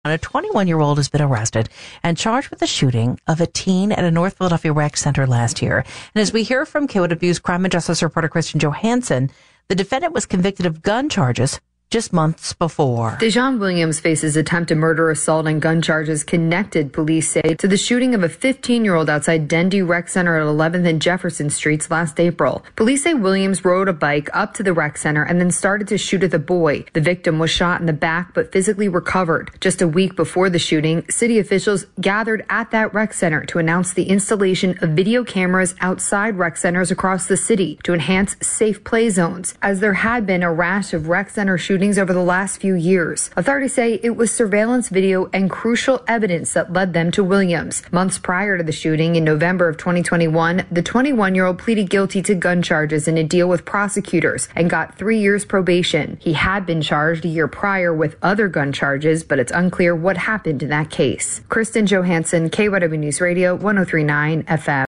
A 21-year-old has been arrested and charged with the shooting of a teen at a North Philadelphia rec center last year. And as we hear from KYW's crime and justice reporter Kristen Johansson, the defendant was convicted of gun charges just months before. Dejon Williams faces attempted murder, assault, and gun charges connected, police say, to the shooting of a 15-year-old outside Dendy Rec Center at 11th and Jefferson Streets last April. Police say Williams rode a bike up to the rec center and then started to shoot at the boy. The victim was shot in the back but physically recovered. Just a week before the shooting, city officials gathered at that rec center to announce the installation of video cameras outside rec centers across the city to enhance safe play zones, as there had been a rash of rec center shootings over the last few years. Authorities say it was surveillance video and crucial evidence that led them to Williams. Months prior to the shooting in November of 2021, the 21-year-old pleaded guilty to gun charges in a deal with prosecutors and got 3 years probation. He had been charged a year prior with other gun charges, but it's unclear what happened in that case. Kristen Johansson, KYW News Radio, 103.9 FM.